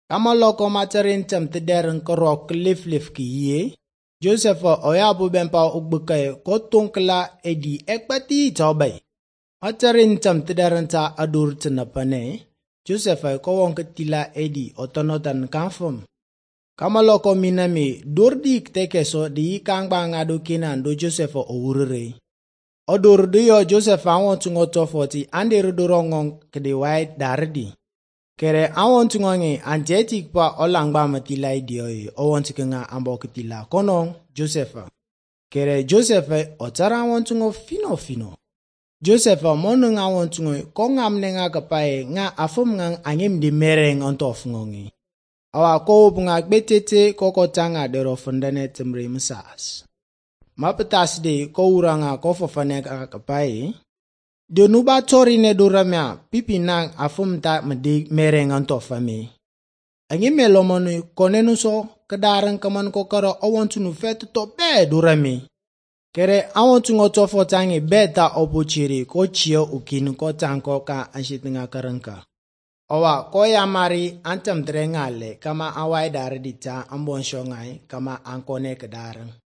Kama loko materin tem te deren korok lif ki ye. Joseph oya bu bempa ugbeke ko tunkla edi ekpati tobay. Materin tem te deren ta adur tenapane. Joseph ko wonke tila edi otonotan kanfum. Kama loko minami durdik teke so di kangba ngadu kinan do Joseph owurere. Odur yo Joseph awon tungo tofoti ande durongong kede white dardi. Kere awon tungongi anjetik pa olangba matila idioi owon tikenga ambo ketila konong Joseph. Kere Joseph otara awon tungo fino. Joseph monung awon tungo kongam nenga kapae nga afum ngang angim di mereng ontof ngongi. Awa ko bunga betete koko tanga dero fundane temre msas. Mapetas de ko uranga ko fofane kapae. De nuba tori ne duramya pipi nang afumta medi mereng antofame. Angi melomonu konenu so kedarang kaman kokoro awantunu fet to be durame. Kere awantungo tofo tangi beta obuchiri ko chio ukinu ko tanko ka anshitinga karanka. Owa ko yamari antam drengale kama awai dari dita ambon shongai kama ankone kedarang.